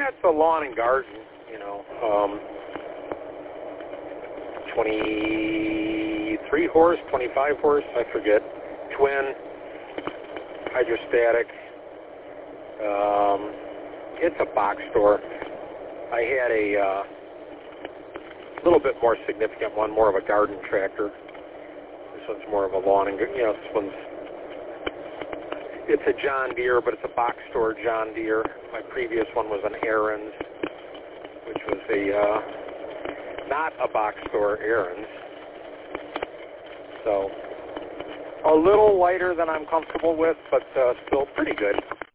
it's a lawn and garden, 23 horse, 25 horse, I forget, twin, hydrostatic. It's a box store. I had a little bit more significant one, more of a garden tractor. This one's more of a lawn and, this one's, it's a John Deere, but it's a box store John Deere. My previous one was an Aaron's, which was not a box store Aaron's. So, a little lighter than I'm comfortable with, but still pretty good.